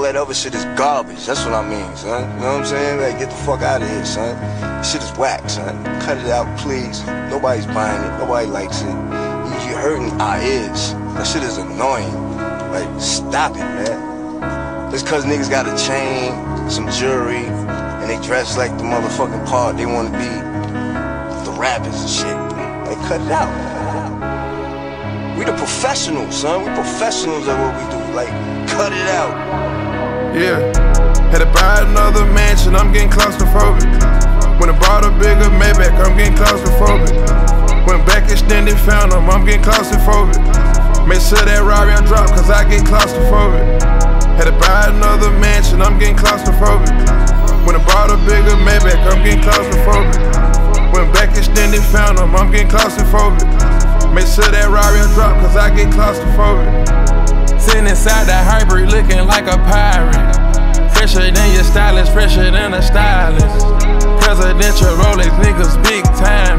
that other shit is garbage. That's what I mean, son. You know what I'm saying? Like, get the fuck out of here, son. This shit is whack, son. Cut it out, please. Nobody's buying it. Nobody likes it. You're hurting our ears. That shit is annoying. Like, stop it, man. Just cause niggas got a chain, some jewelry, and they dress like the motherfucking part they wanna be, the rappers and shit. Like, cut it out. We the professionals, son. We professionals at what we do. Like, cut it out. Yeah. Had to buy another mansion, I'm getting claustrophobic. When I bought a bigger Maybach, I'm getting claustrophobic. Went back extended, found them, I'm getting claustrophobic. Make sure that Rari drop, cause I get claustrophobic. Had to buy another mansion, I'm getting claustrophobic. When I bought a bigger Maybach, I'm getting claustrophobic. Went back extended, found them, I'm getting claustrophobic. Make sure that Rari drop, cause I get claustrophobic. Sitting inside that hybrid looking like a pirate. Fresher than your stylist, fresher than a stylist. Presidential Rolex, niggas big time.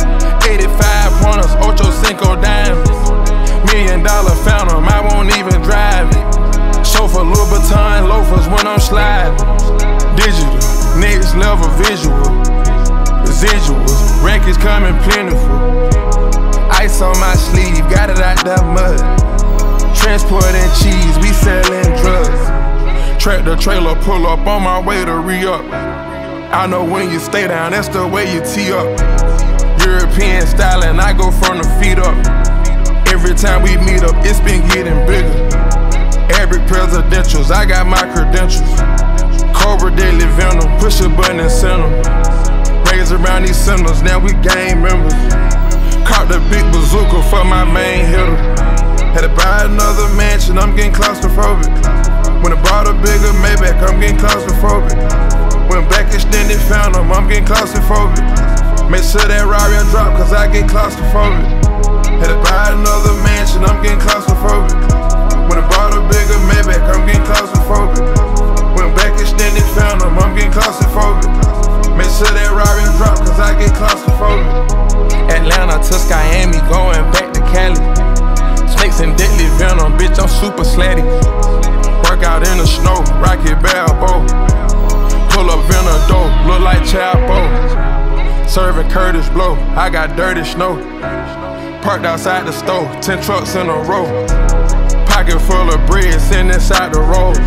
85 pointers, Ocho Cinco diamonds. $1 million Phantom, I won't even drive it. Chauffeur Louboutin loafers when I'm sliding. Digital, next level visual. Residuals, records coming plentiful. Ice on my sleeve, got it out that mud. Transporting cheese, we selling drugs. Tractor trailer pull up on my way to re-up. I know when you stay down, that's the way you tee up. European styling, I go from the feet up. Every time we meet up, it's been getting bigger. Every presidentials, I got my credentials. Cobra Deadly Venom, push a button and send them. Raise around these centers, now we gang members. Caught the big bazooka for my main hitter. Had to buy another mansion, I'm getting claustrophobic. When I bought a bigger Maybach, I'm getting claustrophobic. Went back extended, found them, I'm getting claustrophobic. Make sure that Rari drop, cause I get claustrophobic. Had to buy another mansion, I'm getting claustrophobic. When I bought a bigger Maybach, I'm getting claustrophobic. Went back extended, found them, I'm getting claustrophobic. Make sure that Rari drop, cause I get claustrophobic. Atlanta to Miami, going back to Cali. Snakes and deadly venom, bitch, I'm super slatty. Work out in the snow, Rocket Balboa. Pull up Venado, look like Chapo. Serving Curtis Blow, I got dirty snow. Parked outside the store, 10 trucks in a row. Pocket full of bread, sitting inside the road.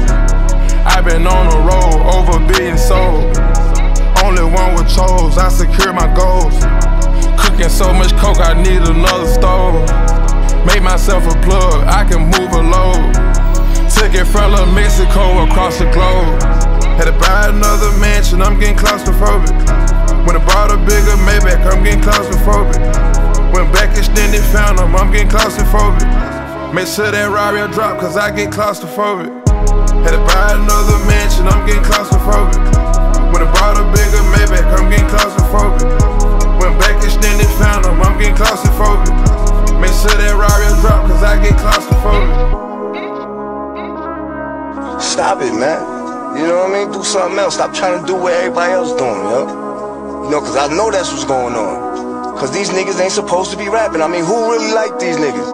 I been on the road, over $1 billion sold. Only one with chose, I secure my goals. Cooking so much coke, I need another stove. Made myself a plug, I can move a load. Took it from Mexico across the globe. Had to buy another mansion, I'm getting claustrophobic. When I bought a bigger Maybach, I'm getting claustrophobic. Went back extended, found them, I'm getting claustrophobic. Make sure that Rari drop, cause I get claustrophobic. Had to buy another mansion, I'm getting claustrophobic. When I bought a bigger Maybach, I'm getting claustrophobic. Went back extended, found them, I'm getting claustrophobic. Make sure that Rari drop, cause I get claustrophobic. Stop it, man. You know what I mean? Do something else. Stop trying to do what everybody else doing, yo. You know, cause I know that's what's going on. Cause these niggas ain't supposed to be rapping. I mean, who really like these niggas?